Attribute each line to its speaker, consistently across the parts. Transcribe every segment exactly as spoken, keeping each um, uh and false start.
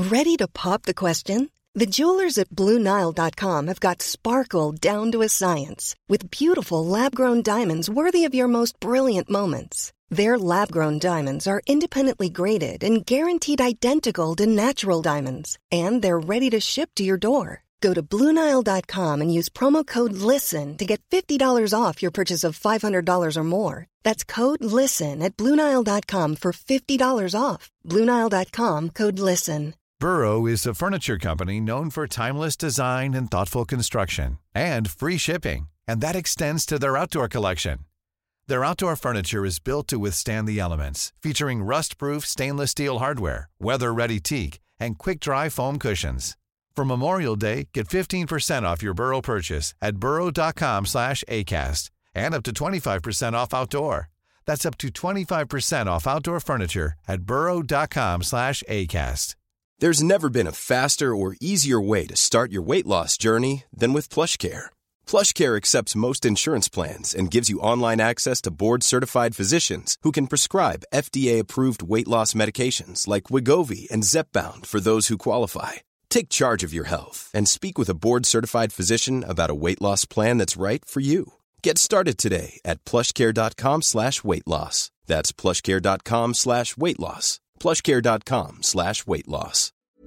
Speaker 1: Ready to pop the question? The jewelers at Blue Nile dot com have got sparkle down to a science with beautiful lab-grown diamonds worthy of your most brilliant moments. Their lab-grown diamonds are independently graded and guaranteed identical to natural diamonds, and they're ready to ship to your door. Go to Blue Nile dot com and use promo code LISTEN to get fifty dollars off your purchase of five hundred dollars or more. That's code LISTEN at Blue Nile dot com for fifty dollars off. Blue Nile dot com, code LISTEN.
Speaker 2: Burrow is a furniture company known for timeless design and thoughtful construction, and free shipping, and that extends to their outdoor collection. Their outdoor furniture is built to withstand the elements, featuring rust-proof stainless steel hardware, weather-ready teak, and quick-dry foam cushions. For Memorial Day, get fifteen percent off your Burrow purchase at burrow dot com slash acast, and up to twenty-five percent off outdoor. That's up to twenty-five percent off outdoor furniture at burrow dot com slash acast.
Speaker 3: There's never been a faster or easier way to start your weight loss journey than with PlushCare. PlushCare accepts most insurance plans and gives you online access to board-certified physicians who can prescribe F D A-approved weight loss medications like Wegovy and Zepbound for those who qualify. Take charge of your health and speak with a board-certified physician about a weight loss plan that's right for you. Get started today at plushcare.com slash weight loss. That's plushcare.com slash weight loss. plushcare.com slash weight loss.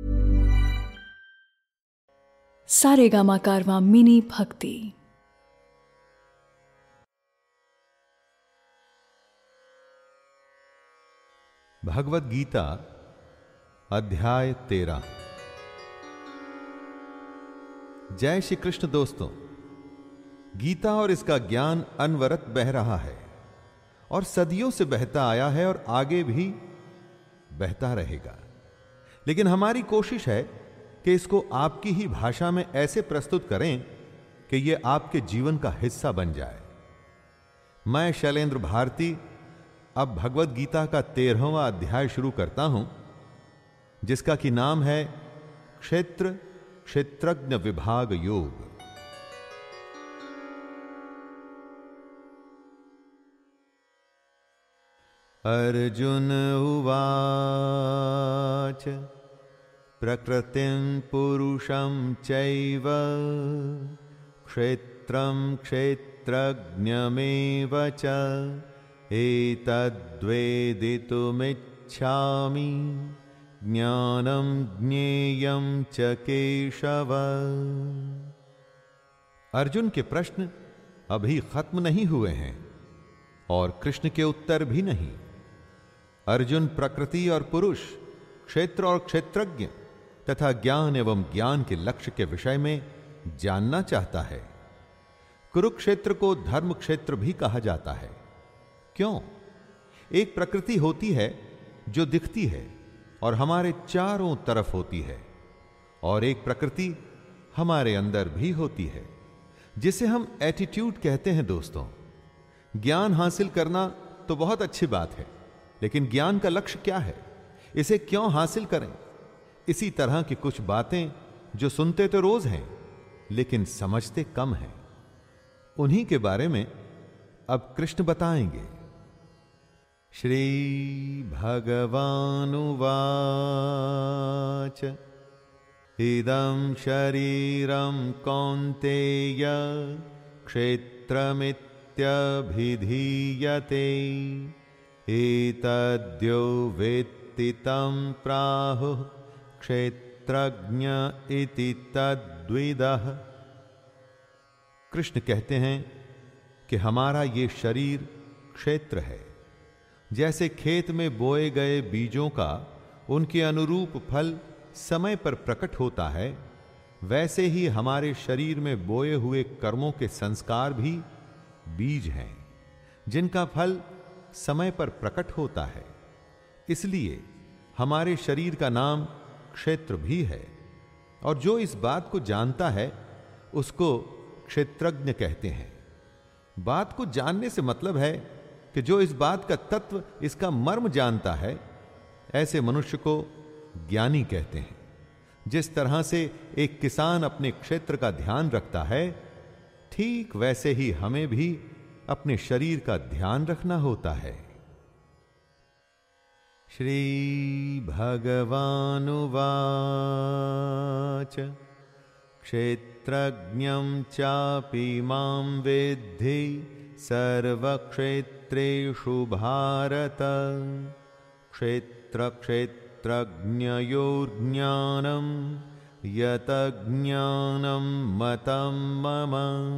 Speaker 4: Saregama Karwaan mini भक्ति।
Speaker 5: भगवद गीता अध्याय तेरह। जय श्री कृष्ण। दोस्तों, गीता और इसका ज्ञान अनवरत बह रहा है और सदियों से बहता आया है और आगे भी बहता रहेगा। लेकिन हमारी कोशिश है कि इसको आपकी ही भाषा में ऐसे प्रस्तुत करें कि यह आपके जीवन का हिस्सा बन जाए। मैं शैलेंद्र भारती अब भगवद गीता का तेरहवां अध्याय शुरू करता हूं, जिसका कि नाम है क्षेत्र क्षेत्रज्ञ विभाग योग। अर्जुन उवाच प्रकृतिं पुरुषं चैव क्षेत्रं क्षेत्रज्ञमेव च एतद्वेदितुमिच्छामि ज्ञानं ज्ञेयं च केशव। अर्जुन के प्रश्न अभी खत्म नहीं हुए हैं और कृष्ण के उत्तर भी नहीं। अर्जुन प्रकृति और पुरुष, क्षेत्र और क्षेत्रज्ञ तथा ज्ञान एवं ज्ञान के लक्ष्य के विषय में जानना चाहता है। कुरुक्षेत्र को धर्म क्षेत्र भी कहा जाता है। क्यों? एक प्रकृति होती है जो दिखती है और हमारे चारों तरफ होती है, और एक प्रकृति हमारे अंदर भी होती है जिसे हम एटीट्यूड कहते हैं। दोस्तों, ज्ञान हासिल करना तो बहुत अच्छी बात है, लेकिन ज्ञान का लक्ष्य क्या है? इसे क्यों हासिल करें? इसी तरह की कुछ बातें जो सुनते तो रोज हैं लेकिन समझते कम हैं, उन्हीं के बारे में अब कृष्ण बताएंगे। श्री भगवानुवाच इदं शरीरं कौन्तेय क्षेत्रमित्यभिधीयते एतद्यो वेत्ति तं प्राहुः क्षेत्रज्ञ इति तद्विदः। कृष्ण कहते हैं कि हमारा ये शरीर क्षेत्र है। जैसे खेत में बोए गए बीजों का उनके अनुरूप फल समय पर प्रकट होता है, वैसे ही हमारे शरीर में बोए हुए कर्मों के संस्कार भी बीज हैं, जिनका फल समय पर प्रकट होता है। इसलिए हमारे शरीर का नाम क्षेत्र भी है, और जो इस बात को जानता है उसको क्षेत्रज्ञ कहते हैं। बात को जानने से मतलब है कि जो इस बात का तत्व, इसका मर्म जानता है, ऐसे मनुष्य को ज्ञानी कहते हैं। जिस तरह से एक किसान अपने क्षेत्र का ध्यान रखता है, ठीक वैसे ही हमें भी अपने शरीर का ध्यान रखना होता है। श्रीभगवानुवाच क्षेत्रज्ञं चापि मां विद्धि सर्वक्षेत्रेषु भारत क्षेत्रक्षेत्रज्ञयोर्ज्ञानं यतज्ञानं मतं मम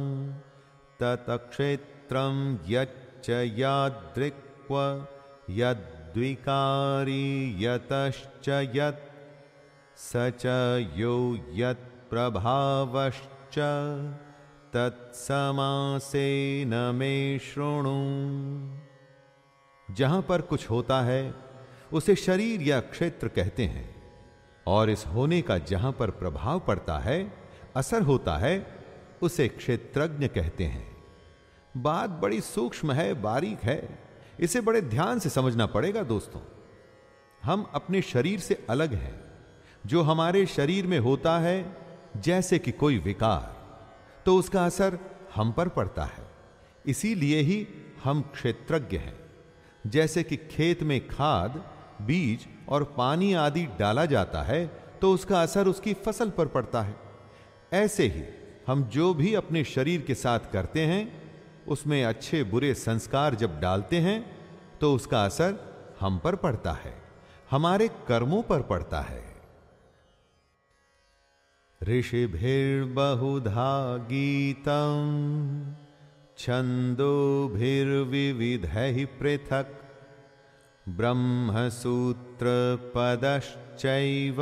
Speaker 5: तत्क्षेत्रं यच्च यादृक्व यद्विकारी यतश्च यत् स च यो यत् प्रभावश्च तत्समासेन मे शृणु। जहां पर कुछ होता है उसे शरीर या क्षेत्र कहते हैं, और इस होने का जहां पर प्रभाव पड़ता है, असर होता है, उसे क्षेत्रज्ञ कहते हैं। बात बड़ी सूक्ष्म है, बारीक है, इसे बड़े ध्यान से समझना पड़ेगा दोस्तों। हम अपने शरीर से अलग हैं। जो हमारे शरीर में होता है, जैसे कि कोई विकार, तो उसका असर हम पर पड़ता है। इसीलिए ही हम क्षेत्रज्ञ हैं। जैसे कि खेत में खाद, बीज और पानी आदि डाला जाता है तो उसका असर उसकी फसल पर पड़ता है, ऐसे ही हम जो भी अपने शरीर के साथ करते हैं, उसमें अच्छे बुरे संस्कार जब डालते हैं तो उसका असर हम पर पड़ता है, हमारे कर्मों पर पड़ता है। ऋषिभिर्बहुधा गीतं छन्दोभिर्विविधैः पृथक् ब्रह्मसूत्र पदश्चैव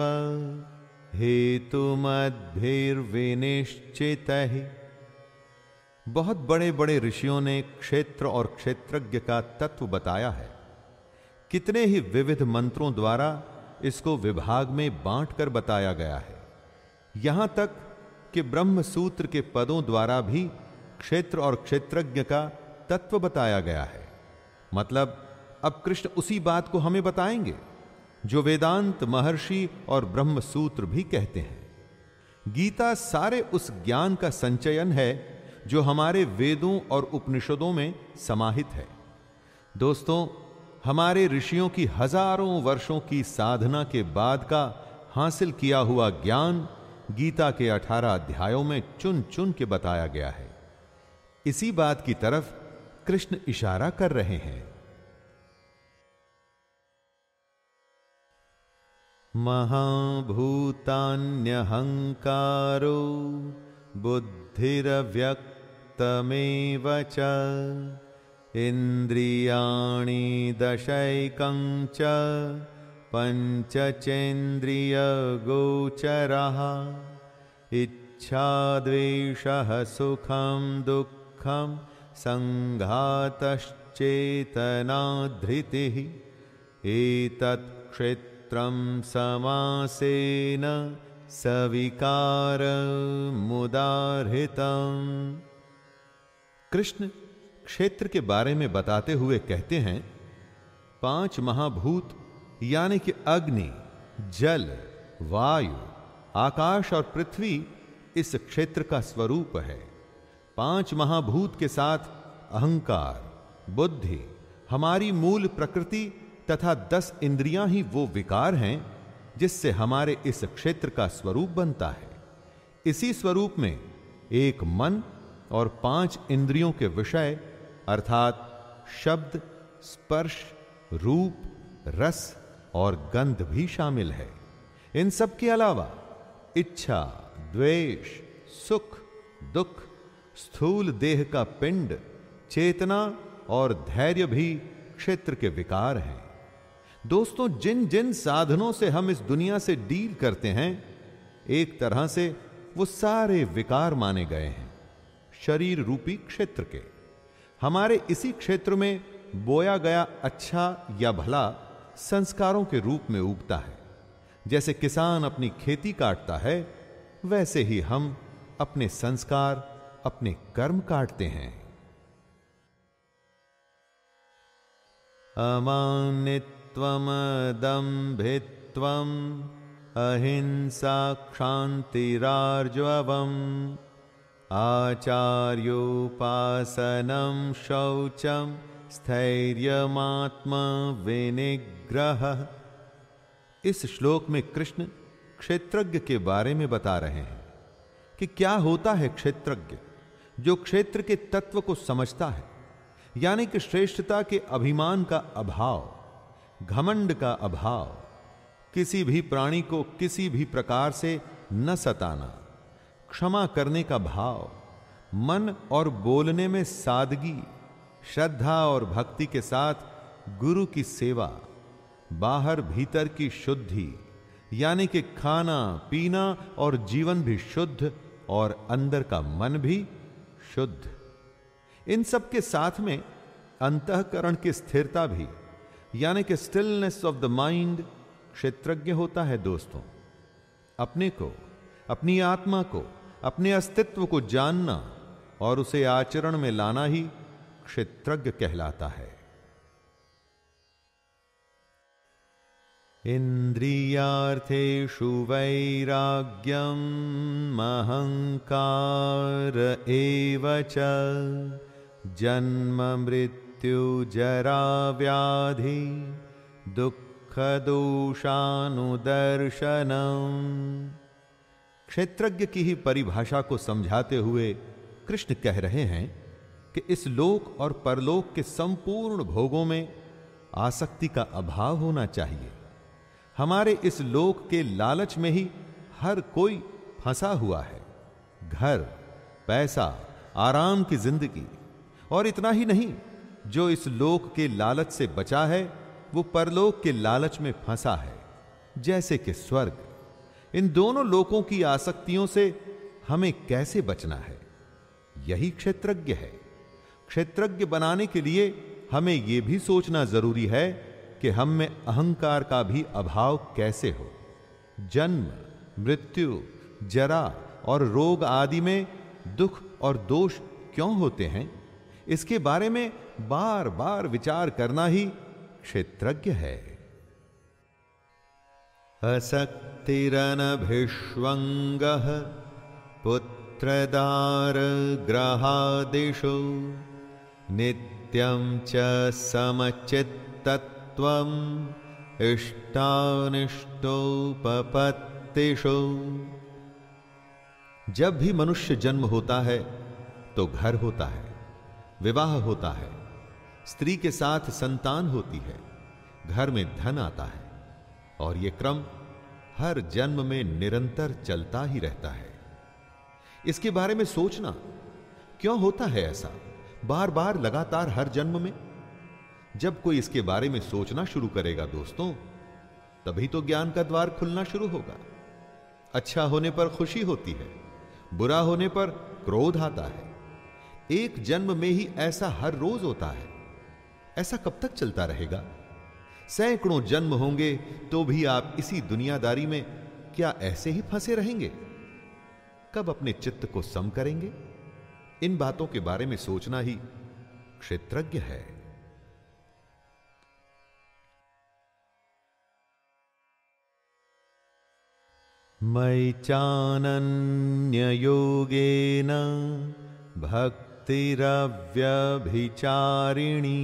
Speaker 5: हेतुमद्भिर्विनिश्चितैः। बहुत बड़े बड़े ऋषियों ने क्षेत्र और क्षेत्रज्ञ का तत्व बताया है। कितने ही विविध मंत्रों द्वारा इसको विभाग में बांटकर बताया गया है। यहां तक कि ब्रह्म सूत्र के पदों द्वारा भी क्षेत्र और क्षेत्रज्ञ का तत्व बताया गया है। मतलब अब कृष्ण उसी बात को हमें बताएंगे जो वेदांत, महर्षि और ब्रह्म सूत्र भी कहते हैं। गीता सारे उस ज्ञान का संचयन है जो हमारे वेदों और उपनिषदों में समाहित है। दोस्तों, हमारे ऋषियों की हजारों वर्षों की साधना के बाद का हासिल किया हुआ ज्ञान गीता के अठारह अध्यायों में चुन चुन के बताया गया है। इसी बात की तरफ कृष्ण इशारा कर रहे हैं। महाभूतान्यहंकारो बुद्धिरव्यक्तमेव च इंद्रियाणि दशैकं च पंचचेन्द्रियगोचरः इच्छा द्वेषः सुखं दुःखं संघातश्चेतना धृतिः एतत् क्षेत्रं समासेन सविकारमुदाहृतम्। कृष्ण क्षेत्र के बारे में बताते हुए कहते हैं, पांच महाभूत यानी कि अग्नि, जल, वायु, आकाश और पृथ्वी इस क्षेत्र का स्वरूप है। पांच महाभूत के साथ अहंकार, बुद्धि, हमारी मूल प्रकृति तथा दस इंद्रियां ही वो विकार हैं जिससे हमारे इस क्षेत्र का स्वरूप बनता है। इसी स्वरूप में एक मन और पांच इंद्रियों के विषय अर्थात शब्द, स्पर्श, रूप, रस और गंध भी शामिल है। इन सब के अलावा इच्छा, द्वेष, सुख, दुख, स्थूल देह का पिंड, चेतना और धैर्य भी क्षेत्र के विकार हैं। दोस्तों, जिन जिन साधनों से हम इस दुनिया से डील करते हैं, एक तरह से वो सारे विकार माने गए हैं शरीर रूपी क्षेत्र के। हमारे इसी क्षेत्र में बोया गया अच्छा या भला संस्कारों के रूप में उगता है। जैसे किसान अपनी खेती काटता है, वैसे ही हम अपने संस्कार, अपने कर्म काटते हैं। अमानित्वम दम्भित्वम अहिंसा क्षान्तिरार्जवम् आचार्योपासनं शौचं स्थैर्यमात्मा विनिग्रह। इस श्लोक में कृष्ण क्षेत्रज्ञ के बारे में बता रहे हैं कि क्या होता है क्षेत्रज्ञ, जो क्षेत्र के तत्व को समझता है, यानी कि श्रेष्ठता के अभिमान का अभाव, घमंड का अभाव, किसी भी प्राणी को किसी भी प्रकार से न सताना, क्षमा करने का भाव, मन और बोलने में सादगी, श्रद्धा और भक्ति के साथ गुरु की सेवा, बाहर भीतर की शुद्धि, यानी कि खाना पीना और जीवन भी शुद्ध और अंदर का मन भी शुद्ध। इन सब के साथ में अंतःकरण की स्थिरता भी, यानी कि स्टिलनेस ऑफ द माइंड क्षेत्रज्ञ होता है दोस्तों। अपने को, अपनी आत्मा को, अपने अस्तित्व को जानना और उसे आचरण में लाना ही क्षेत्रज्ञ कहलाता है। इंद्रियार्थेषु वैराग्यम अहंकार एव च जन्म मृत्यु जरा व्याधि दुख दोषानुदर्शनम। क्षेत्रज्ञ की ही परिभाषा को समझाते हुए कृष्ण कह रहे हैं कि इस लोक और परलोक के संपूर्ण भोगों में आसक्ति का अभाव होना चाहिए। हमारे इस लोक के लालच में ही हर कोई फंसा हुआ है। घर, पैसा, आराम की जिंदगी, और इतना ही नहीं, जो इस लोक के लालच से बचा है वो परलोक के लालच में फंसा है, जैसे कि स्वर्ग। इन दोनों लोकों की आसक्तियों से हमें कैसे बचना है, यही क्षेत्रज्ञ है। क्षेत्रज्ञ बनाने के लिए हमें यह भी सोचना जरूरी है कि हम में अहंकार का भी अभाव कैसे हो। जन्म, मृत्यु, जरा और रोग आदि में दुख और दोष क्यों होते हैं, इसके बारे में बार बार विचार करना ही क्षेत्रज्ञ है। असक्तिरनभिष्वंगः पुत्रदार ग्रहादिषु नित्यं च समचित्तत्वम् इष्टानिष्टोपपत्तिषु। जब भी मनुष्य जन्म होता है तो घर होता है, विवाह होता है, स्त्री के साथ संतान होती है, घर में धन आता है, और यह क्रम हर जन्म में निरंतर चलता ही रहता है। इसके बारे में सोचना, क्यों होता है ऐसा बार बार लगातार हर जन्म में? जब कोई इसके बारे में सोचना शुरू करेगा दोस्तों, तभी तो ज्ञान का द्वार खुलना शुरू होगा। अच्छा होने पर खुशी होती है, बुरा होने पर क्रोध आता है। एक जन्म में ही ऐसा हर रोज होता है। ऐसा कब तक चलता रहेगा? सैकड़ों जन्म होंगे तो भी आप इसी दुनियादारी में क्या ऐसे ही फंसे रहेंगे? कब अपने चित्त को सम करेंगे? इन बातों के बारे में सोचना ही क्षेत्रज्ञ है। मयि चानन्ययोगेन भक्तिरव्यभिचारिणी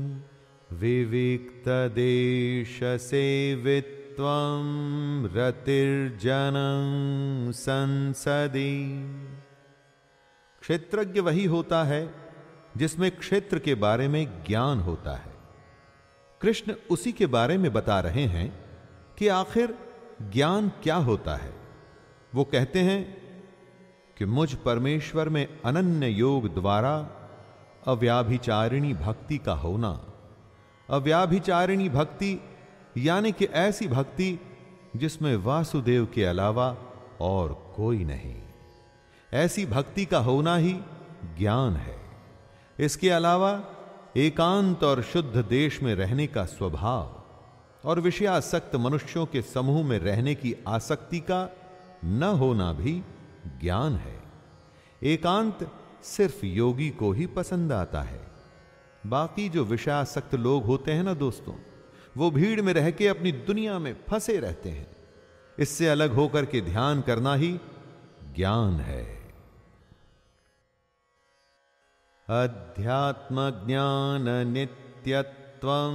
Speaker 5: विविक्तदेशसेवित्वं रतिर्जनं संसदि। क्षेत्रज्ञ वही होता है जिसमें क्षेत्र के बारे में ज्ञान होता है। कृष्ण उसी के बारे में बता रहे हैं कि आखिर ज्ञान क्या होता है। वो कहते हैं कि मुझ परमेश्वर में अनन्य योग द्वारा अव्याभिचारिणी भक्ति का होना। अव्याभिचारिणी भक्ति यानी कि ऐसी भक्ति जिसमें वासुदेव के अलावा और कोई नहीं। ऐसी भक्ति का होना ही ज्ञान है। इसके अलावा एकांत और शुद्ध देश में रहने का स्वभाव और विषयासक्त मनुष्यों के समूह में रहने की आसक्ति का न होना भी ज्ञान है। एकांत सिर्फ योगी को ही पसंद आता है। बाकी जो विषयासक्त लोग होते हैं ना दोस्तों, वो भीड़ में रह के अपनी दुनिया में फंसे रहते हैं। इससे अलग होकर के ध्यान करना ही ज्ञान है। अध्यात्म ज्ञान नित्य नित्यत्वं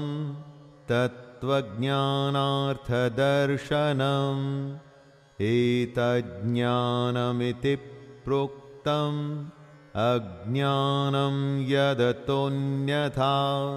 Speaker 5: तत्त्वज्ञानार्थदर्शनम् एतज्ज्ञानमिति प्रोक्तम् अज्ञानं यदतोऽन्यथा।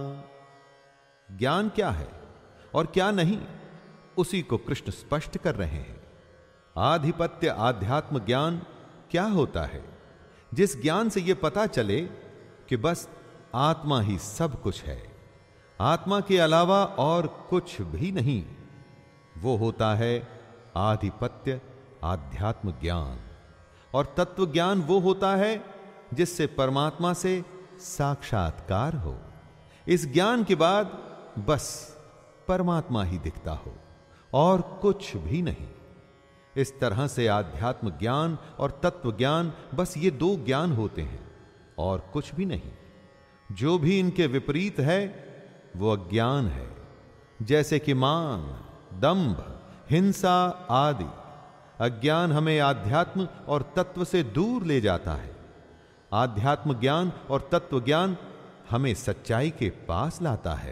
Speaker 5: ज्ञान क्या है और क्या नहीं, उसी को कृष्ण स्पष्ट कर रहे हैं। आधिपत्य आध्यात्म ज्ञान क्या होता है? जिस ज्ञान से यह पता चले कि बस आत्मा ही सब कुछ है, आत्मा के अलावा और कुछ भी नहीं, वो होता है आधिपत्य आध्यात्म ज्ञान। और तत्व ज्ञान वो होता है जिससे परमात्मा से साक्षात्कार हो। इस ज्ञान के बाद बस परमात्मा ही दिखता हो और कुछ भी नहीं। इस तरह से आध्यात्म ज्ञान और तत्व ज्ञान, बस ये दो ज्ञान होते हैं और कुछ भी नहीं। जो भी इनके विपरीत है वो अज्ञान है, जैसे कि मान, दंभ, हिंसा आदि। अज्ञान हमें आध्यात्म और तत्व से दूर ले जाता है, आध्यात्म ज्ञान और तत्व ज्ञान हमें सच्चाई के पास लाता है।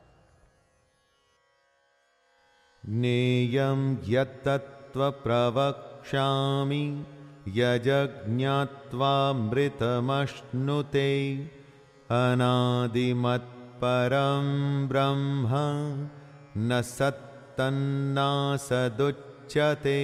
Speaker 5: ज्ञेयं यत्तत्त्व प्रवक्ष्यामि यज्ञात्वामृतमश्नुते अनादिमत्परं ब्रह्म न सत्तन्नासदुच्यते।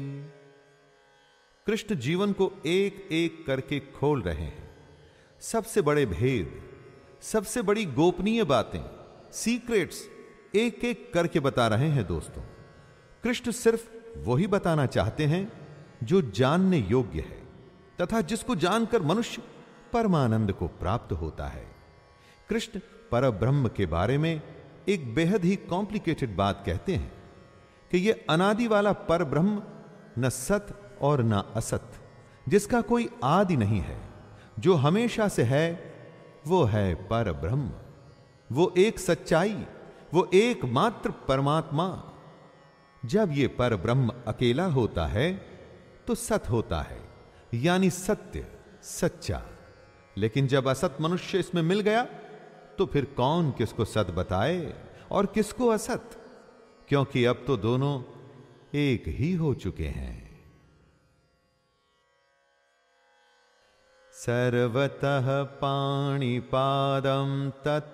Speaker 5: कृष्ण जीवन को एक एक करके खोल रहे हैं। सबसे बड़े भेद, सबसे बड़ी गोपनीय बातें, सीक्रेट्स एक एक करके बता रहे हैं दोस्तों। कृष्ण सिर्फ वही बताना चाहते हैं जो जानने योग्य है तथा जिसको जानकर मनुष्य परमानंद को प्राप्त होता है। कृष्ण परब्रह्म के बारे में एक बेहद ही कॉम्प्लिकेटेड बात कहते हैं कि यह अनादि वाला परब्रह्म न सत और न असत, जिसका कोई आदि नहीं है, जो हमेशा से है, वो है परब्रह्म। वो एक सच्चाई, वो एकमात्र परमात्मा। जब ये परब्रह्म अकेला होता है तो सत होता है, यानी सत्य, सच्चा। लेकिन जब असत मनुष्य इसमें मिल गया तो फिर कौन किसको सत बताए और किसको असत, क्योंकि अब तो दोनों एक ही हो चुके हैं। सर्वतः पाणिपादं तत्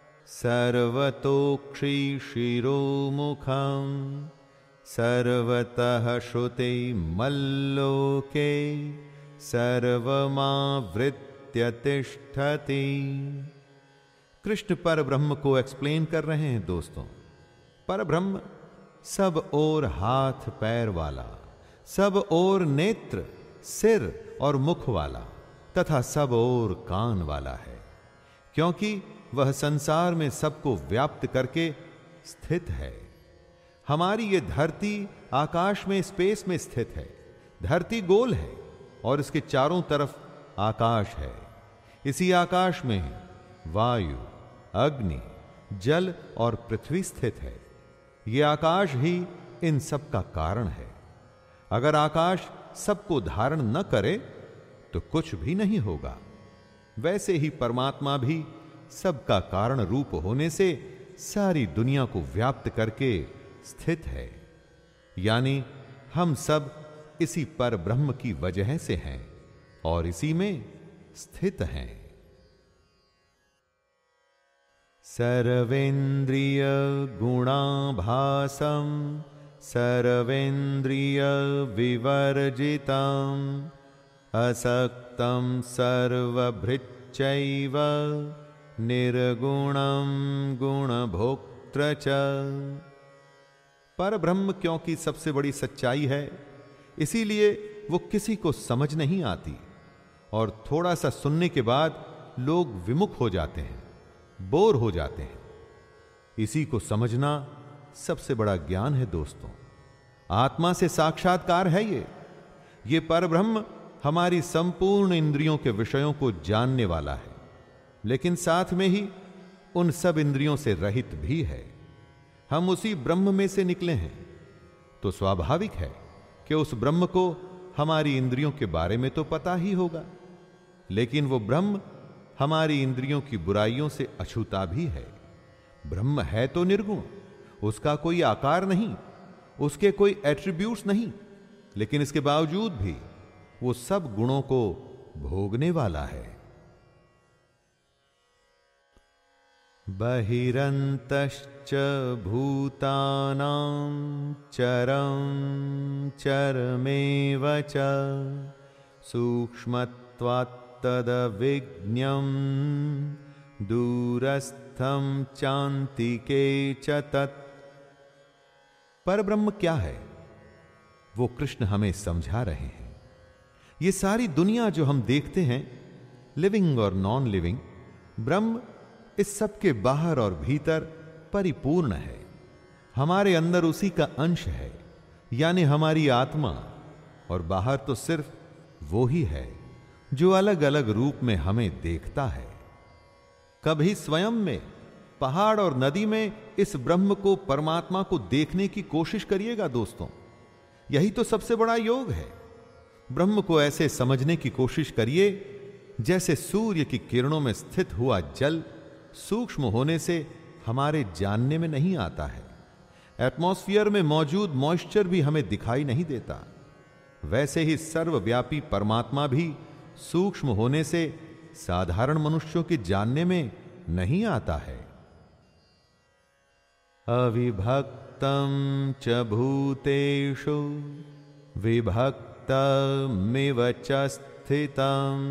Speaker 5: सर्वतोक्षिशिरोमुखं सर्वतः श्रुते मल्लोके सर्वमावृत्य तिष्ठति। कृष्ण परब्रह्म को एक्सप्लेन कर रहे हैं दोस्तों। परब्रह्म सब ओर हाथ पैर वाला, सब ओर नेत्र, सिर और मुख वाला तथा सब ओर कान वाला है, क्योंकि वह संसार में सबको व्याप्त करके स्थित है। हमारी ये धरती आकाश में, स्पेस में स्थित है। धरती गोल है और इसके चारों तरफ आकाश है। इसी आकाश में वायु, अग्नि, जल और पृथ्वी स्थित है। ये आकाश ही इन सब का कारण है। अगर आकाश सबको धारण न करे तो कुछ भी नहीं होगा। वैसे ही परमात्मा भी सबका कारण रूप होने से सारी दुनिया को व्याप्त करके स्थित है, यानी हम सब इसी पर ब्रह्म की वजह से हैं और इसी में स्थित हैं। सर्वेन्द्रिय गुणाभासं सर्वेन्द्रिय विवर्जितं असक्तं सर्वभृच्चैव निर्गुणं गुणभोक्त्र च। परब्रह्म क्योंकि सबसे बड़ी सच्चाई है, इसीलिए वो किसी को समझ नहीं आती और थोड़ा सा सुनने के बाद लोग विमुख हो जाते हैं, बोर हो जाते हैं। इसी को समझना सबसे बड़ा ज्ञान है दोस्तों। आत्मा से साक्षात्कार है ये ये परब्रह्म हमारी संपूर्ण इंद्रियों के विषयों को जानने वाला है, लेकिन साथ में ही उन सब इंद्रियों से रहित भी है। हम उसी ब्रह्म में से निकले हैं, तो स्वाभाविक है कि उस ब्रह्म को हमारी इंद्रियों के बारे में तो पता ही होगा, लेकिन वो ब्रह्म हमारी इंद्रियों की बुराइयों से अछूता भी है। ब्रह्म है तो निर्गुण, उसका कोई आकार नहीं, उसके कोई एट्रीब्यूट्स नहीं, लेकिन इसके बावजूद भी वो सब गुणों को भोगने वाला है। बहिरन्तश्च भूतानां चरं चरमेव च सूक्ष्मत्वात् तद्विज्ञं दूरस्थं चान्तिके च तत्। परब्रह्म क्या है, वो कृष्ण हमें समझा रहे हैं। ये सारी दुनिया जो हम देखते हैं, लिविंग और नॉन लिविंग, ब्रह्म इस सब के बाहर और भीतर परिपूर्ण है। हमारे अंदर उसी का अंश है, यानी हमारी आत्मा, और बाहर तो सिर्फ वो ही है जो अलग अलग रूप में हमें देखता है। कभी स्वयं में, पहाड़ और नदी में इस ब्रह्म को, परमात्मा को देखने की कोशिश करिएगा दोस्तों। यही तो सबसे बड़ा योग है। ब्रह्म को ऐसे समझने की कोशिश करिए जैसे सूर्य की किरणों में स्थित हुआ जल सूक्ष्म होने से हमारे जानने में नहीं आता है। एटमॉस्फेयर में मौजूद मॉइस्चर भी हमें दिखाई नहीं देता। वैसे ही सर्वव्यापी परमात्मा भी सूक्ष्म होने से साधारण मनुष्यों के जानने में नहीं आता है। अविभक्तं च भूतेषु विभक्तमिव च स्थितं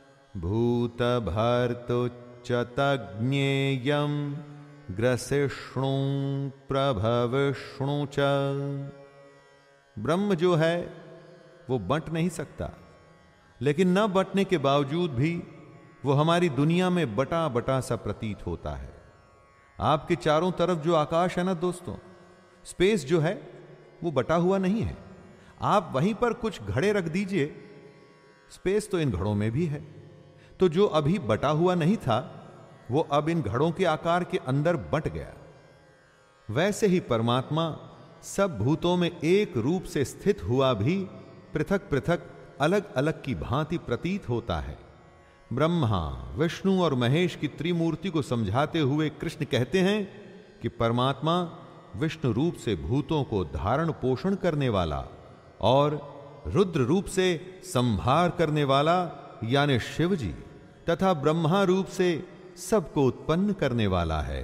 Speaker 5: भूतभर्तुच्च तज्ञेयं ग्रसिष्णु प्रभविष्णु च। ब्रह्म जो है वो बंट नहीं सकता, लेकिन न बंटने के बावजूद भी वो हमारी दुनिया में बटा बटा सा प्रतीत होता है। आपके चारों तरफ जो आकाश है ना दोस्तों, स्पेस जो है वो बटा हुआ नहीं है। आप वहीं पर कुछ घड़े रख दीजिए, स्पेस तो इन घड़ों में भी है। तो जो अभी बटा हुआ नहीं था वो अब इन घड़ों के आकार के अंदर बंट गया। वैसे ही परमात्मा सब भूतों में एक रूप से स्थित हुआ भी पृथक पृथक अलग अलग की भांति प्रतीत होता है। ब्रह्मा, विष्णु और महेश की त्रिमूर्ति को समझाते हुए कृष्ण कहते हैं कि परमात्मा विष्णु रूप से भूतों को धारण पोषण करने वाला और रुद्र रूप से संहार करने वाला यानी शिव जी, तथा ब्रह्मा रूप से सबको उत्पन्न करने वाला है।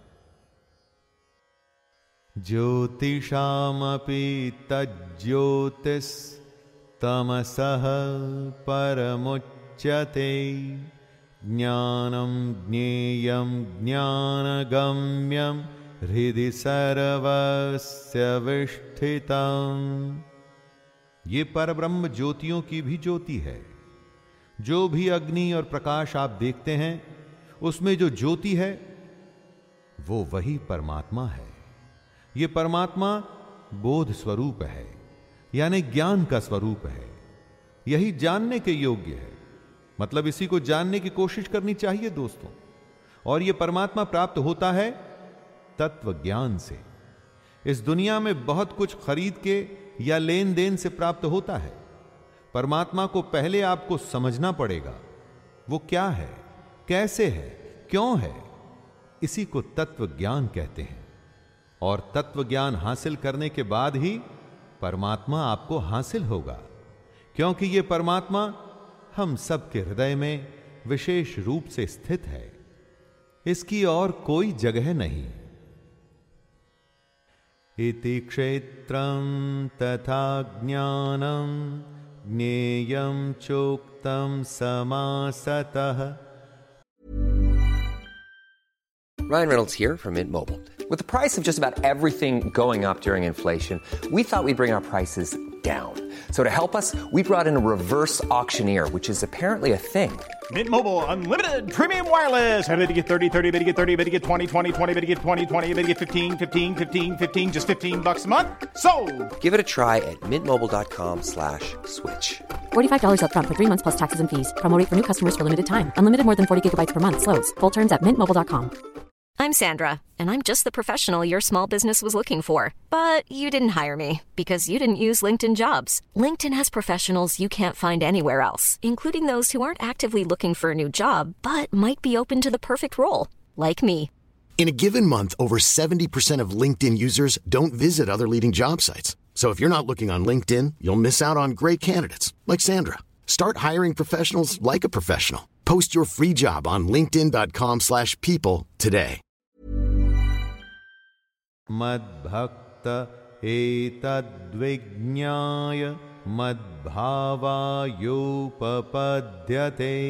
Speaker 5: ज्योतिषामपि तज्ज्योतिस् तमसः परमुच्यते ज्ञानं ज्ञेयं ज्ञानगम्यं हृदि सर्वस्य विष्ठितम्। ये परब्रह्म ज्योतियों की भी ज्योति है। जो भी अग्नि और प्रकाश आप देखते हैं उसमें जो ज्योति है वो वही परमात्मा है। ये परमात्मा बोध स्वरूप है, यानी ज्ञान का स्वरूप है। यही जानने के योग्य है, मतलब इसी को जानने की कोशिश करनी चाहिए दोस्तों। और यह परमात्मा प्राप्त होता है तत्व ज्ञान से। इस दुनिया में बहुत कुछ खरीद के या लेन देन से प्राप्त होता है। परमात्मा को पहले आपको समझना पड़ेगा, वो क्या है, कैसे है, क्यों है। इसी को तत्व ज्ञान कहते हैं। और तत्व ज्ञान हासिल करने के बाद ही परमात्मा आपको हासिल होगा, क्योंकि ये परमात्मा हम सबके हृदय में विशेष रूप से स्थित है। इसकी और कोई जगह नहीं। इति क्षेत्रं तथा ज्ञानं ज्ञेयं चोक्तं समासतः।
Speaker 6: Ryan Reynolds here from Mint Mobile. With the price of just about everything going up during inflation, we thought we'd bring our prices down. So to help us, we brought in a reverse auctioneer, which is apparently a thing.
Speaker 7: Mint Mobile Unlimited Premium Wireless. How to get thirty, thirty, bit to get thirty, bit to get twenty, twenty, twenty, bit to get twenty, twenty, bit to get fifteen, fifteen, fifteen, fifteen, just fifteen bucks a month? Sold!
Speaker 6: Give it a try at mintmobile.com slash switch.
Speaker 8: forty-five dollars up front for three months plus taxes and fees. Promo rate for new customers for limited time. Unlimited more than forty gigabytes per month. Slows full terms at mint mobile dot com.
Speaker 9: I'm Sandra, and I'm just the professional your small business was looking for. But you didn't hire me because you didn't use LinkedIn Jobs. LinkedIn has professionals you can't find anywhere else, including those who aren't actively looking for a new job, but might be open to the perfect role, like me.
Speaker 10: In a given month, over seventy percent of LinkedIn users don't visit other leading job sites. So if you're not looking on LinkedIn, you'll miss out on great candidates like Sandra. Start hiring professionals like a professional. Post your free job on linkedin dot com slash people today.
Speaker 5: मद्भक्त एतद्विज्ञाय मद्भावायोपपद्यते।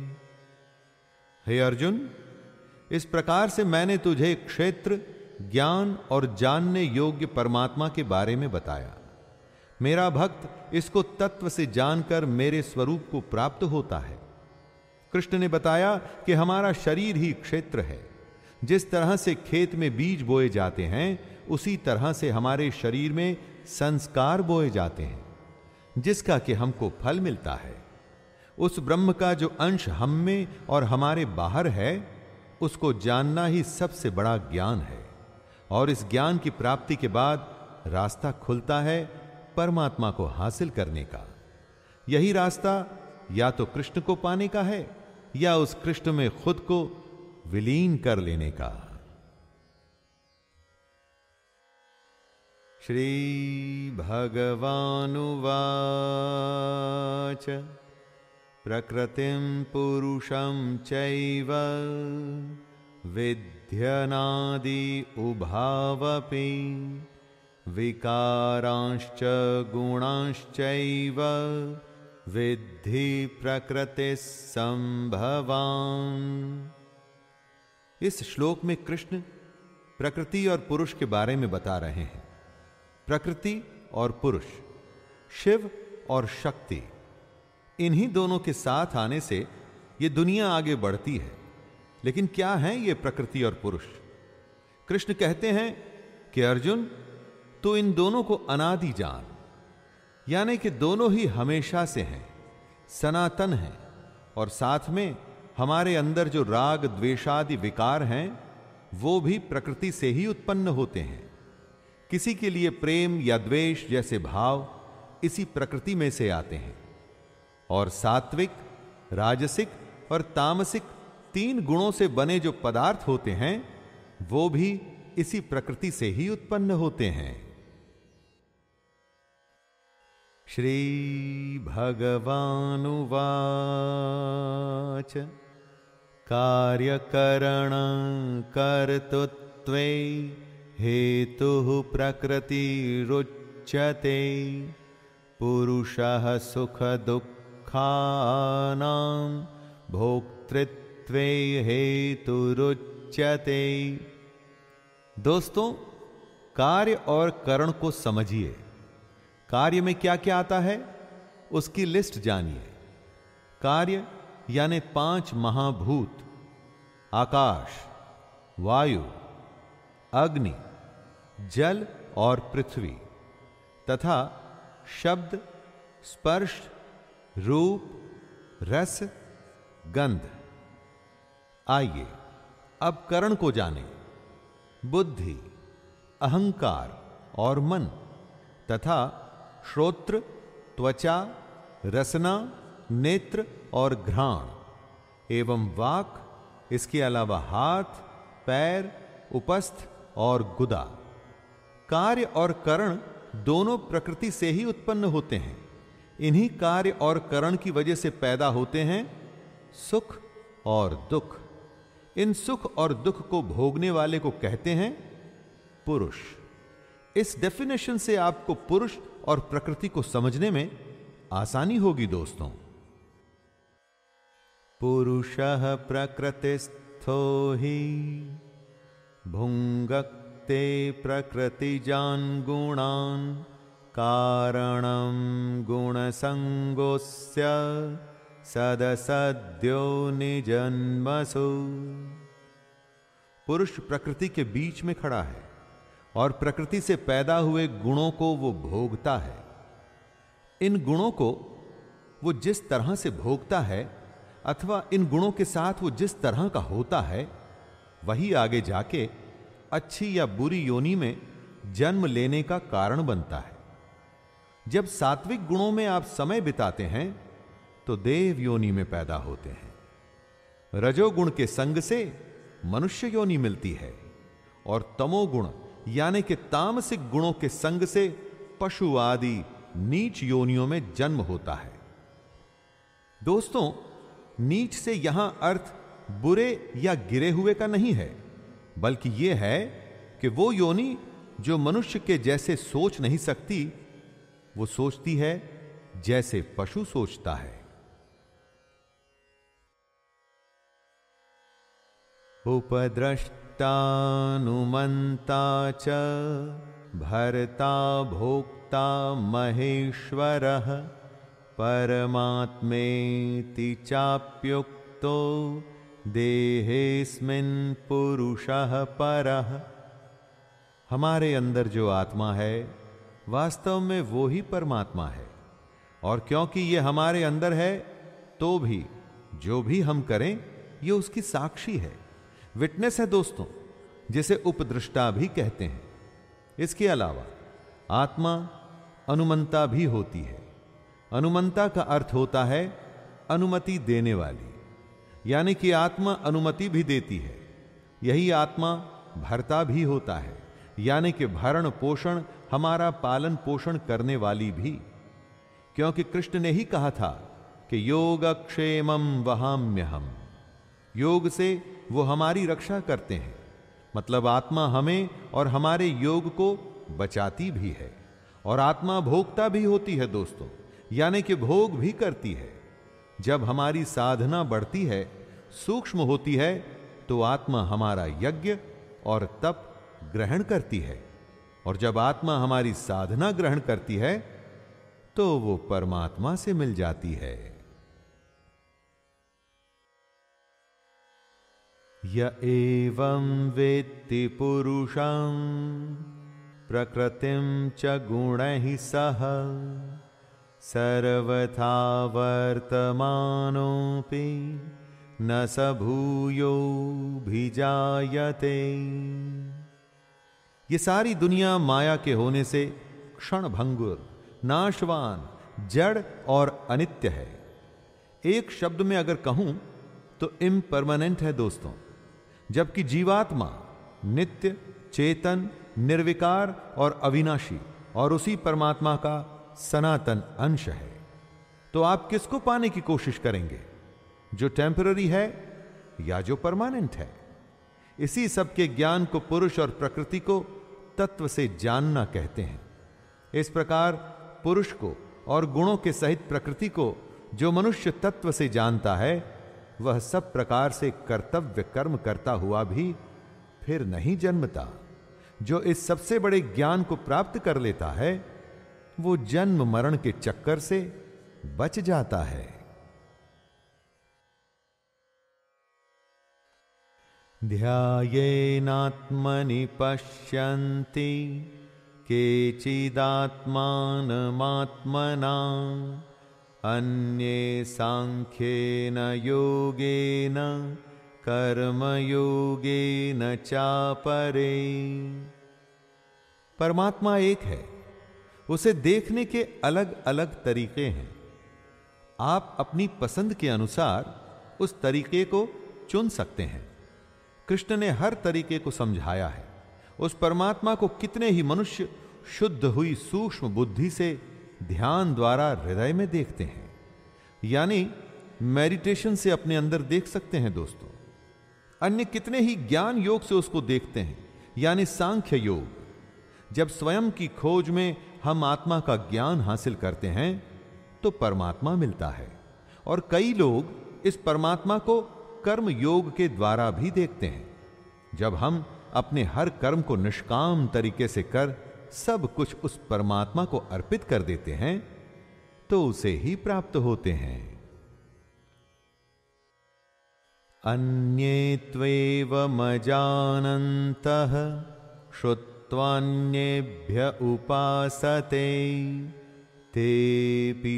Speaker 5: हे अर्जुन, इस प्रकार से मैंने तुझे क्षेत्र, ज्ञान और जानने योग्य परमात्मा के बारे में बताया। मेरा भक्त इसको तत्व से जानकर मेरे स्वरूप को प्राप्त होता है। कृष्ण ने बताया कि हमारा शरीर ही क्षेत्र है। जिस तरह से खेत में बीज बोए जाते हैं, उसी तरह से हमारे शरीर में संस्कार बोए जाते हैं, जिसका कि हमको फल मिलता है। उस ब्रह्म का जो अंश हम में और हमारे बाहर है, उसको जानना ही सबसे बड़ा ज्ञान है। और इस ज्ञान की प्राप्ति के बाद रास्ता खुलता है परमात्मा को हासिल करने का। यही रास्ता या तो कृष्ण को पाने का है या उस कृष्ण में खुद को विलीन कर लेने का। श्री भगवानुवाच प्रकृतिं पुरुषं चैव विध्यनादि उभावपि विकारांश्च गुणांश्चैव विद्धि प्रकृतिः संभवान्। इस श्लोक में कृष्ण प्रकृति और पुरुष के बारे में बता रहे हैं। प्रकृति और पुरुष, शिव और शक्ति, इन्हीं दोनों के साथ आने से ये दुनिया आगे बढ़ती है। लेकिन क्या है ये प्रकृति और पुरुष? कृष्ण कहते हैं कि अर्जुन, तो इन दोनों को अनादि जान, यानी कि दोनों ही हमेशा से हैं, सनातन हैं, और साथ में हमारे अंदर जो राग द्वेषादि विकार हैं, वो भी प्रकृति से ही उत्पन्न होते हैं। किसी के लिए प्रेम या द्वेष जैसे भाव इसी प्रकृति में से आते हैं। और सात्विक, राजसिक और तामसिक तीन गुणों से बने जो पदार्थ होते हैं, वो भी इसी प्रकृति से ही उत्पन्न होते हैं। श्री भगवानुवाच कार्यकरण कर्तृत्वे हेतुः प्रकृतिरुच्यते पुरुषः सुख दुःखानां भोक्तृत्वे हेतुरुच्यते। दोस्तों, कार्य और करण को समझिए। कार्य में क्या क्या आता है उसकी लिस्ट जानिए। कार्य यानी पांच महाभूत, आकाश, वायु, अग्नि, जल और पृथ्वी, तथा शब्द, स्पर्श, रूप, रस, गंध। आइए अब करण को जानें। बुद्धि, अहंकार और मन, तथा श्रोत्र, त्वचा, रसना, नेत्र और घ्राण एवं वाक, इसके अलावा हाथ, पैर, उपस्थ और गुदा। कार्य और करण दोनों प्रकृति से ही उत्पन्न होते हैं। इन्हीं कार्य और करण की वजह से पैदा होते हैं सुख और दुख। इन सुख और दुख को भोगने वाले को कहते हैं पुरुष। इस डेफिनेशन से आपको पुरुष और प्रकृति को समझने में आसानी होगी दोस्तों। पुरुषः प्रकृतिस्थो हि भुङ्क्ते प्रकृतिजान् गुणान् कारणं गुणसङ्गोऽस्य सदसद्यो निजन्मसु। पुरुष प्रकृति के बीच में खड़ा है और प्रकृति से पैदा हुए गुणों को वो भोगता है। इन गुणों को वो जिस तरह से भोगता है अथवा इन गुणों के साथ वो जिस तरह का होता है, वही आगे जाके अच्छी या बुरी योनि में जन्म लेने का कारण बनता है। जब सात्विक गुणों में आप समय बिताते हैं तो देव योनि में पैदा होते हैं। रजोगुण के संग से मनुष्य योनि मिलती है और तमोगुण यानी कि तामसिक गुणों के संग से पशु आदि नीच योनियों में जन्म होता है। दोस्तों, नीच से यहां अर्थ बुरे या गिरे हुए का नहीं है, बल्कि यह है कि वो योनि जो मनुष्य के जैसे सोच नहीं सकती, वो सोचती है जैसे पशु सोचता है। उपद्रष्टानुमंता च भर्ता भोक्ता महेश्वरः परमात्मेति चाप्युक्तो देहेस्मिन् पुरुषः परः। हमारे अंदर जो आत्मा है वास्तव में वो ही परमात्मा है, और क्योंकि ये हमारे अंदर है तो भी जो भी हम करें ये उसकी साक्षी है, विटनेस है दोस्तों, जिसे उपदृष्टा भी कहते हैं। इसके अलावा आत्मा अनुमंता भी होती है। अनुमंता का अर्थ होता है अनुमति देने वाली, यानी कि आत्मा अनुमति भी देती है। यही आत्मा भर्ता भी होता है, यानी कि भरण पोषण, हमारा पालन पोषण करने वाली भी, क्योंकि कृष्ण ने ही कहा था कि योगक्षेमं वहाम्यहम्। योग से वो हमारी रक्षा करते हैं, मतलब आत्मा हमें और हमारे योग को बचाती भी है। और आत्मा भोगता भी होती है दोस्तों, यानी कि भोग भी करती है। जब हमारी साधना बढ़ती है, सूक्ष्म होती है, तो आत्मा हमारा यज्ञ और तप ग्रहण करती है, और जब आत्मा हमारी साधना ग्रहण करती है तो वो परमात्मा से मिल जाती है। य एवं वेत्ति पुरुषं प्रकृतिं च गुणैः सह सर्वथा वर्तमानोऽपि न स भूयोऽभिजायते। ये सारी दुनिया माया के होने से क्षण भंगुर, नाशवान, जड़ और अनित्य है। एक शब्द में अगर कहूं तो इम्परमानेंट है दोस्तों, जबकि जीवात्मा नित्य, चेतन, निर्विकार और अविनाशी और उसी परमात्मा का सनातन अंश है। तो आप किसको पाने की कोशिश करेंगे, जो टेम्पररी है या जो परमानेंट है? इसी सबके ज्ञान को पुरुष और प्रकृति को तत्व से जानना कहते हैं। इस प्रकार पुरुष को और गुणों के सहित प्रकृति को जो मनुष्य तत्व से जानता है, वह सब प्रकार से कर्तव्य कर्म करता हुआ भी फिर नहीं जन्मता। जो इस सबसे बड़े ज्ञान को प्राप्त कर लेता है, वो जन्म मरण के चक्कर से बच जाता है। ध्यायेनात्मनि पश्यन्ति केचिदात्मानमात्मना अन्ये सांख्येन योगेन कर्मयोगेन चापरे। परमात्मा एक है, उसे देखने के अलग अलग तरीके हैं। आप अपनी पसंद के अनुसार उस तरीके को चुन सकते हैं। कृष्ण ने हर तरीके को समझाया है। उस परमात्मा को कितने ही मनुष्य शुद्ध हुई सूक्ष्म बुद्धि से ध्यान द्वारा हृदय में देखते हैं, यानी मेडिटेशन से अपने अंदर देख सकते हैं दोस्तों। अन्य कितने ही ज्ञान योग से उसको देखते हैं, यानी सांख्य योग। जब स्वयं की खोज में हम आत्मा का ज्ञान हासिल करते हैं तो परमात्मा मिलता है। और कई लोग इस परमात्मा को कर्म योग के द्वारा भी देखते हैं। जब हम अपने हर कर्म को निष्काम तरीके से कर सब कुछ उस परमात्मा को अर्पित कर देते हैं, तो उसे ही प्राप्त होते हैं। अन्ये त्वेवमजानन्तः श्रुत्वान्येभ्य उपासते तेऽपि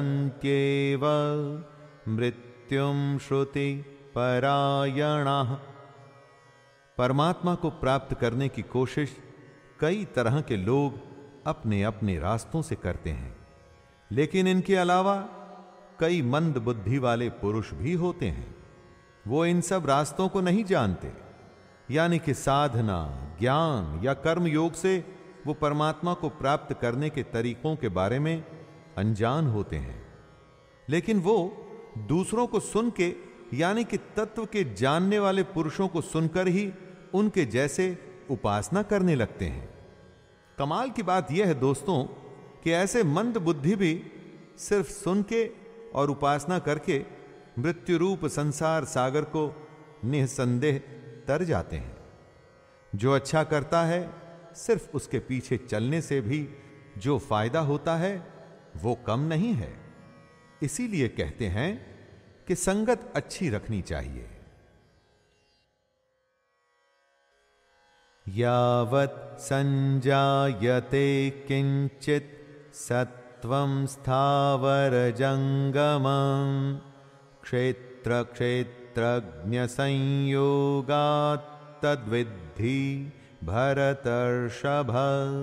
Speaker 5: चातितरन्त्येव मृत्युं श्रुति परायणाः। परमात्मा को प्राप्त करने की कोशिश कई तरह के लोग अपने अपने रास्तों से करते हैं, लेकिन इनके अलावा कई मंद बुद्धि वाले पुरुष भी होते हैं। वो इन सब रास्तों को नहीं जानते, यानी कि साधना, ज्ञान या कर्म योग से वो परमात्मा को प्राप्त करने के तरीकों के बारे में अनजान होते हैं। लेकिन वो दूसरों को सुन के, यानी कि तत्व के जानने वाले पुरुषों को सुनकर ही उनके जैसे उपासना करने लगते हैं। कमाल की बात यह है दोस्तों कि ऐसे मंद बुद्धि भी सिर्फ सुन के और उपासना करके मृत्यु रूप संसार सागर को निसंदेह तर जाते हैं। जो अच्छा करता है, सिर्फ उसके पीछे चलने से भी जो फायदा होता है वो कम नहीं है। इसीलिए कहते हैं कि संगत अच्छी रखनी चाहिए। यावत् संजायते किंचित सत्वं स्थावर जंगमं क्षेत्र क्षेत्रज्ञ संयोगात् तद्विद्धि भरतर्षभ।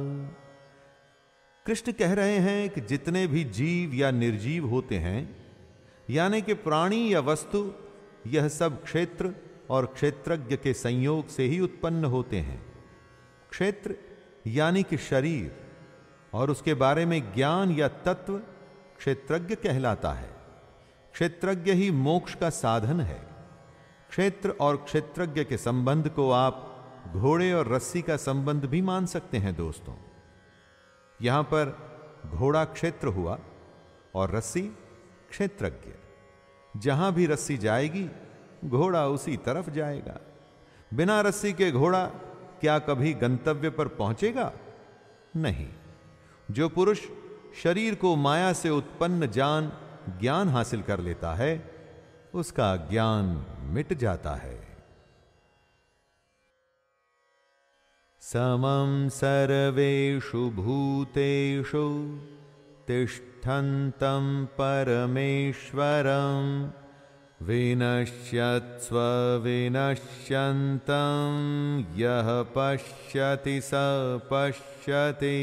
Speaker 5: कृष्ण कह रहे हैं कि जितने भी जीव या निर्जीव होते हैं, यानी कि प्राणी या वस्तु, यह सब क्षेत्र और क्षेत्रज्ञ के संयोग से ही उत्पन्न होते हैं। क्षेत्र यानी कि शरीर और उसके बारे में ज्ञान या तत्व क्षेत्रज्ञ कहलाता है। क्षेत्रज्ञ ही मोक्ष का साधन है। क्षेत्र और क्षेत्रज्ञ के संबंध को आप घोड़े और रस्सी का संबंध भी मान सकते हैं दोस्तों। यहां पर घोड़ा क्षेत्र हुआ और रस्सी क्षेत्रज्ञ। जहां भी रस्सी जाएगी, घोड़ा उसी तरफ जाएगा। बिना रस्सी के घोड़ा क्या कभी गंतव्य पर पहुंचेगा? नहीं। जो पुरुष शरीर को माया से उत्पन्न जान ज्ञान हासिल कर लेता है, उसका ज्ञान मिट जाता है। समं सर्वेषु भूतेषु तिष्ठन्तं परमेश्वरं विनश्यत्स्व विनश्यन्तं यः पश्यति स पश्यति।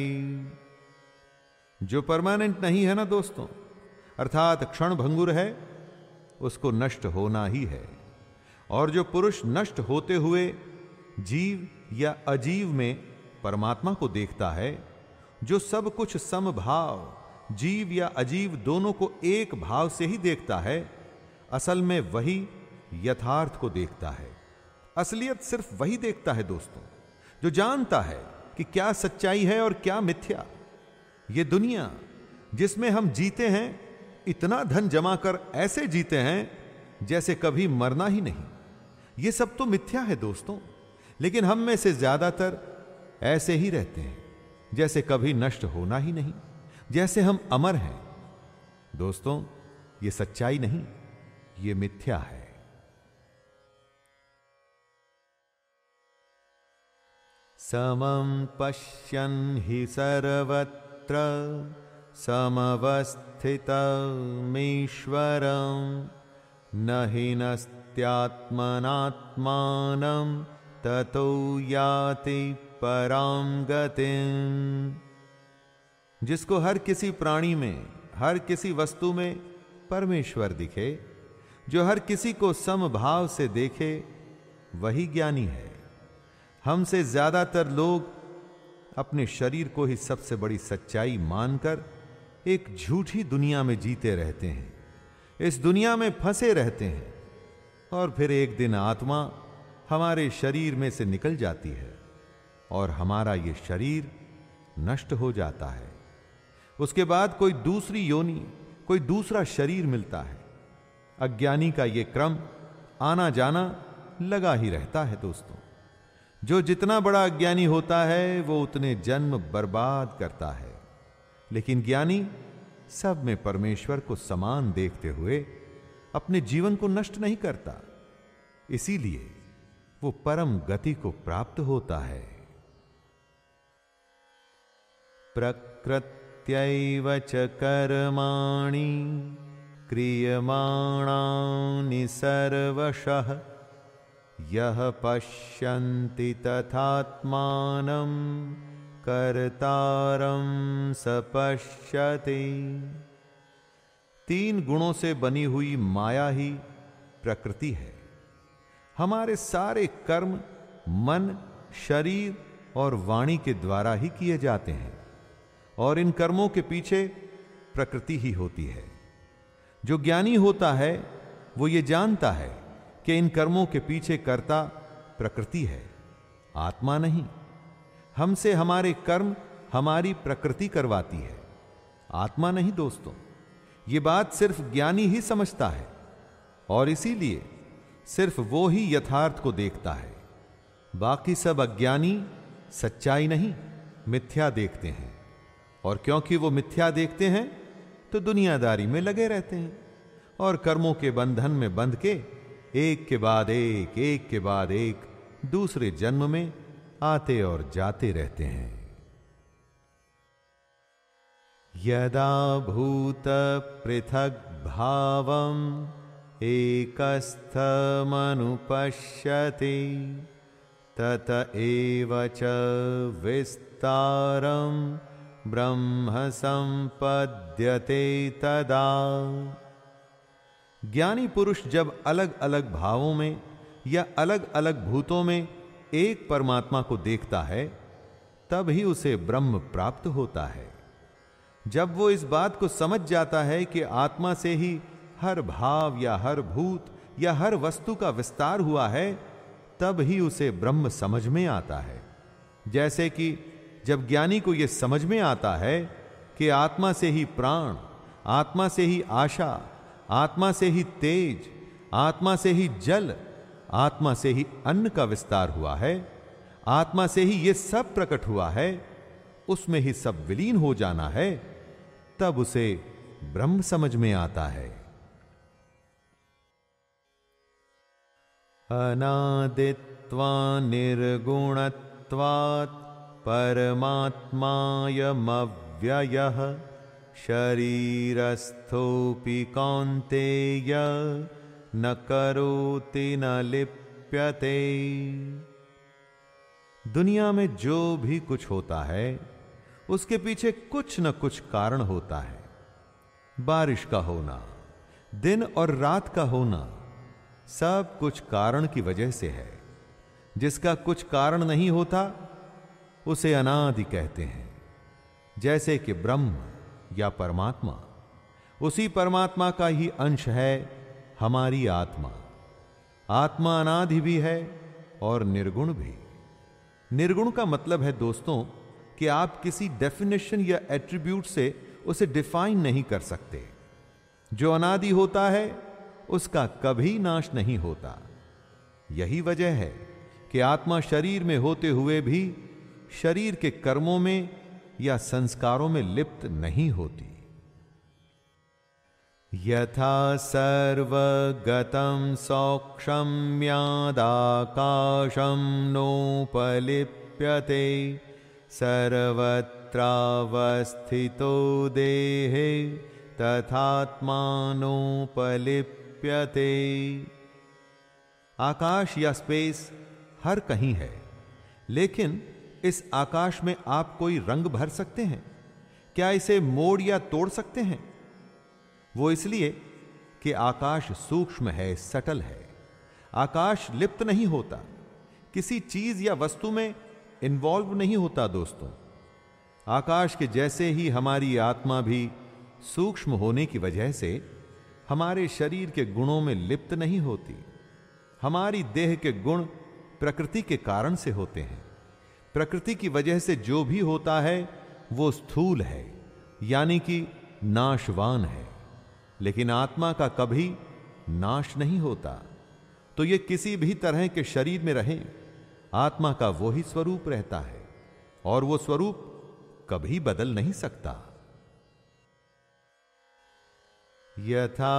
Speaker 5: जो परमानेंट नहीं है ना दोस्तों, अर्थात क्षण भंगुर है, उसको नष्ट होना ही है। और जो पुरुष नष्ट होते हुए जीव या अजीव में परमात्मा को देखता है, जो सब कुछ समभाव जीव या अजीव दोनों को एक भाव से ही देखता है, असल में वही यथार्थ को देखता है। असलियत सिर्फ वही देखता है दोस्तों, जो जानता है कि क्या सच्चाई है और क्या मिथ्या। ये दुनिया जिसमें हम जीते हैं, इतना धन जमा कर ऐसे जीते हैं जैसे कभी मरना ही नहीं। ये सब तो मिथ्या है दोस्तों, लेकिन हम में से ज्यादातर ऐसे ही रहते हैं जैसे कभी नष्ट होना ही नहीं, जैसे हम अमर हैं। दोस्तों, ये सच्चाई नहीं, ये मिथ्या है। समं पश्यन् हि सर्वत्र समवस्थितमीश्वरं न हि नस्त्यात्मनात्मानं ततो याति परां गतिं। जिसको हर किसी प्राणी में, हर किसी वस्तु में परमेश्वर दिखे, जो हर किसी को समभाव से देखे, वही ज्ञानी है। हमसे ज्यादातर लोग अपने शरीर को ही सबसे बड़ी सच्चाई मानकर एक झूठी दुनिया में जीते रहते हैं। इस दुनिया में फंसे रहते हैं और फिर एक दिन आत्मा हमारे शरीर में से निकल जाती है और हमारा ये शरीर नष्ट हो जाता है। उसके बाद कोई दूसरी योनि, कोई दूसरा शरीर मिलता है। अज्ञानी का ये क्रम आना जाना लगा ही रहता है दोस्तों। जो जितना बड़ा अज्ञानी होता है, वो उतने जन्म बर्बाद करता है। लेकिन ज्ञानी सब में परमेश्वर को समान देखते हुए अपने जीवन को नष्ट नहीं करता। इसीलिए वो परम गति को प्राप्त होता है। प्रकृत्यैव च कर्माणि क्रियमाणानि सर्वशः यह पश्यन्ति तथात्मानं कर्तारं स पश्यति। तीन गुणों से बनी हुई माया ही प्रकृति है। हमारे सारे कर्म मन, शरीर और वाणी के द्वारा ही किए जाते हैं और इन कर्मों के पीछे प्रकृति ही होती है। जो ज्ञानी होता है वो ये जानता है कि इन कर्मों के पीछे कर्ता प्रकृति है, आत्मा नहीं। हमसे हमारे कर्म हमारी प्रकृति करवाती है, आत्मा नहीं दोस्तों। ये बात सिर्फ ज्ञानी ही समझता है और इसीलिए सिर्फ वो ही यथार्थ को देखता है। बाकी सब अज्ञानी सच्चाई नहीं मिथ्या देखते हैं और क्योंकि वो मिथ्या देखते हैं तो दुनियादारी में लगे रहते हैं और कर्मों के बंधन में बंध के एक के बाद एक एक के बाद एक दूसरे जन्म में आते और जाते रहते हैं। यदा भूत पृथक भावम एकस्थमनुपश्यति तत एव च विस्तारं ब्रह्म संपद्यते तदा। ज्ञानी पुरुष जब अलग अलग भावों में या अलग अलग भूतों में एक परमात्मा को देखता है तब ही उसे ब्रह्म प्राप्त होता है। जब वो इस बात को समझ जाता है कि आत्मा से ही हर भाव या हर भूत या हर वस्तु का विस्तार हुआ है तब ही उसे ब्रह्म समझ में आता है। जैसे कि जब ज्ञानी को यह समझ में आता है कि आत्मा से ही प्राण, आत्मा से ही आशा, आत्मा से ही तेज, आत्मा से ही जल, आत्मा से ही अन्न का विस्तार हुआ है, आत्मा से ही यह सब प्रकट हुआ है, उसमें ही सब विलीन हो जाना है, तब उसे ब्रह्म समझ में आता है। अनादित्वा निर्गुणत्वात् परमात्मायमव्ययः शरीरस्थोऽपि कौन्तेय न करोति न लिप्यते। दुनिया में जो भी कुछ होता है उसके पीछे कुछ न कुछ कारण होता है। बारिश का होना, दिन और रात का होना, सब कुछ कारण की वजह से है। जिसका कुछ कारण नहीं होता उसे अनादि कहते हैं। जैसे कि ब्रह्म या परमात्मा, उसी परमात्मा का ही अंश है हमारी आत्मा। आत्मा अनादि भी है और निर्गुण भी। निर्गुण का मतलब है दोस्तों कि आप किसी डेफिनेशन या एट्रीब्यूट से उसे डिफाइन नहीं कर सकते। जो अनादि होता है उसका कभी नाश नहीं होता। यही वजह है कि आत्मा शरीर में होते हुए भी शरीर के कर्मों में या संस्कारों में लिप्त नहीं होती। यथा सर्वगतं सौक्ष्म्यादाकाशं नोपलिप्यते सर्वत्रावस्थितो देहे तथात्मानोपलिप्यते। आकाश या स्पेस हर कहीं है, लेकिन इस आकाश में आप कोई रंग भर सकते हैं? क्या इसे मोड़ या तोड़ सकते हैं? वो इसलिए कि आकाश सूक्ष्म है, सटल है। आकाश लिप्त नहीं होता, किसी चीज या वस्तु में इन्वॉल्व नहीं होता। दोस्तों, आकाश के जैसे ही हमारी आत्मा भी सूक्ष्म होने की वजह से हमारे शरीर के गुणों में लिप्त नहीं होती। हमारी देह के गुण प्रकृति के कारण से होते हैं। प्रकृति की वजह से जो भी होता है वो स्थूल है, यानी कि नाशवान है, लेकिन आत्मा का कभी नाश नहीं होता। तो ये किसी भी तरह के शरीर में रहे, आत्मा का वो ही स्वरूप रहता है और वो स्वरूप कभी बदल नहीं सकता। यथा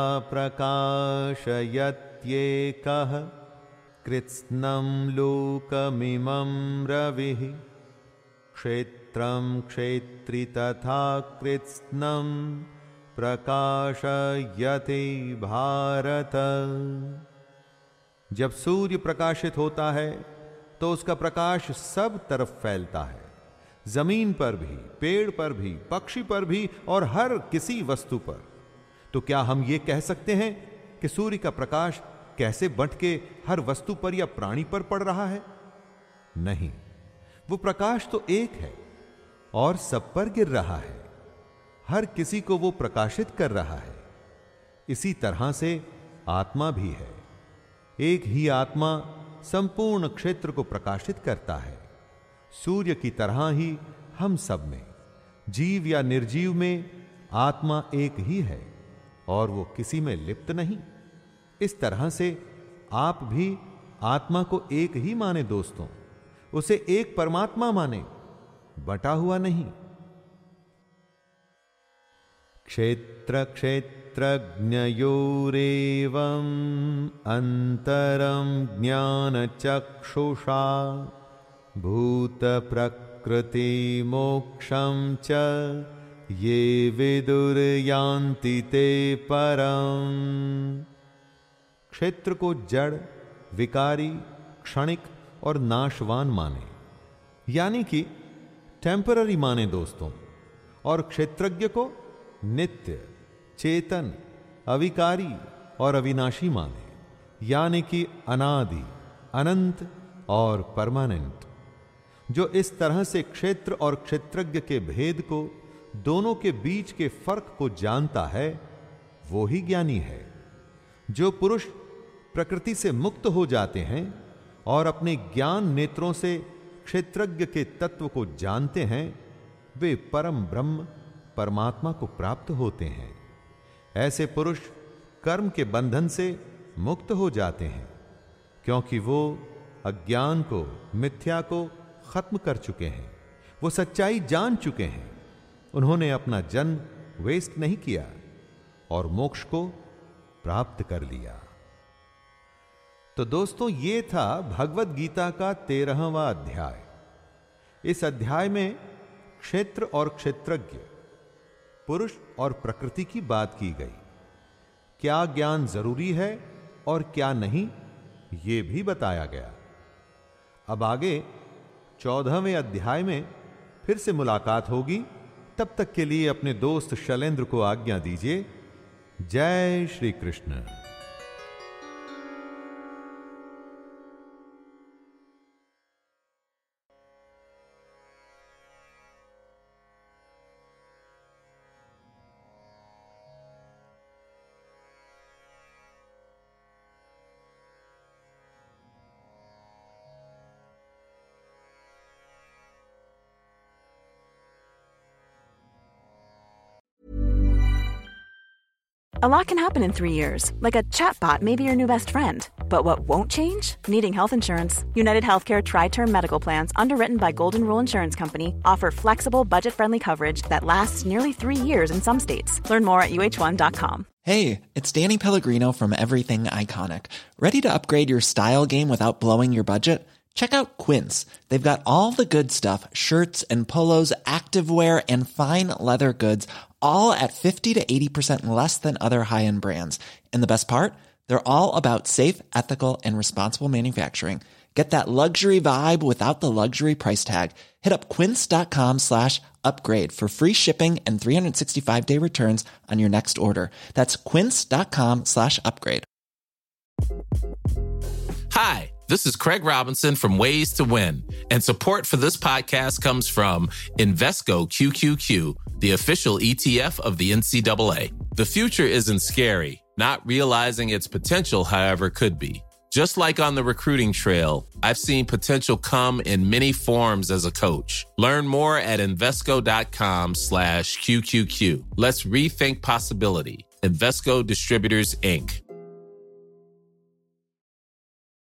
Speaker 5: प्रकाशयत्येकः कृत्स्नं लोकमिमं रविः क्षेत्रं क्षेत्री तथा कृत्स्नं प्रकाशयति भारत। जब सूर्य प्रकाशित होता है तो उसका प्रकाश सब तरफ फैलता है, जमीन पर भी, पेड़ पर भी, पक्षी पर भी और हर किसी वस्तु पर। तो क्या हम ये कह सकते हैं कि सूर्य का प्रकाश कैसे बंट के हर वस्तु पर या प्राणी पर पड़ रहा है? नहीं, वो प्रकाश तो एक है और सब पर गिर रहा है, हर किसी को वो प्रकाशित कर रहा है। इसी तरह से आत्मा भी है। एक ही आत्मा संपूर्ण क्षेत्र को प्रकाशित करता है। सूर्य की तरह ही हम सब में, जीव या निर्जीव में, आत्मा एक ही है और वो किसी में लिप्त नहीं। इस तरह से आप भी आत्मा को एक ही माने दोस्तों, उसे एक परमात्मा माने, बटा हुआ नहीं। क्षेत्र क्षेत्रज्ञयोरेवं अंतरं ज्ञान चक्षुषा भूत प्रकृति मोक्षं च ये विदुर्यान्ति ते परम। क्षेत्र को जड़, विकारी, क्षणिक और नाशवान माने, यानी कि टेम्पररी माने दोस्तों, और क्षेत्रज्ञ को नित्य, चेतन, अविकारी और अविनाशी माने, यानी कि अनादि, अनंत और परमानेंट। जो इस तरह से क्षेत्र और क्षेत्रज्ञ के भेद को, दोनों के बीच के फर्क को जानता है, वो ही ज्ञानी है। जो पुरुष प्रकृति से मुक्त हो जाते हैं और अपने ज्ञान नेत्रों से क्षेत्रज्ञ के तत्व को जानते हैं, वे परम ब्रह्म परमात्मा को प्राप्त होते हैं। ऐसे पुरुष कर्म के बंधन से मुक्त हो जाते हैं, क्योंकि वो अज्ञान को, मिथ्या को खत्म कर चुके हैं। वो सच्चाई जान चुके हैं। उन्होंने अपना जन्म वेस्ट नहीं किया और मोक्ष को प्राप्त कर लिया। तो दोस्तों, ये था भगवद गीता का तेरहवां अध्याय। इस अध्याय में क्षेत्र और क्षेत्रज्ञ, पुरुष और प्रकृति की बात की गई। क्या ज्ञान जरूरी है और क्या नहीं, ये भी बताया गया। अब आगे चौदहवें अध्याय में फिर से मुलाकात होगी। तब तक के लिए अपने दोस्त शैलेंद्र को आज्ञा दीजिए। जय Shri Krishna.
Speaker 11: A lot can happen in three years, like a chatbot may be your new best friend. But what won't change? Needing health insurance. United Healthcare Tri-Term Medical Plans, underwritten by Golden Rule Insurance Company, offer flexible, budget-friendly coverage that lasts nearly three years in some states. Learn more at U H one dot com.
Speaker 12: Hey, it's Danny Pellegrino from Everything Iconic. Ready to upgrade your style game without blowing your budget? Check out Quince. They've got all the good stuff, shirts and polos, activewear, and fine leather goods, all at fifty to eighty percent less than other high-end brands. And the best part? They're all about safe, ethical, and responsible manufacturing. Get that luxury vibe without the luxury price tag. Hit up quince.com slash upgrade for free shipping and three sixty-five day returns on your next order. That's quince.com slash upgrade.
Speaker 13: Hi, this is Craig Robinson from Ways to Win, and support for this podcast comes from Invesco Q Q Q, the official E T F of the N C double A. The future isn't scary. Not realizing its potential, however, could be. Just like on the recruiting trail, I've seen potential come in many forms as a coach. Learn more at Invesco.com slash QQQ. Let's rethink possibility. Invesco Distributors, Incorporated.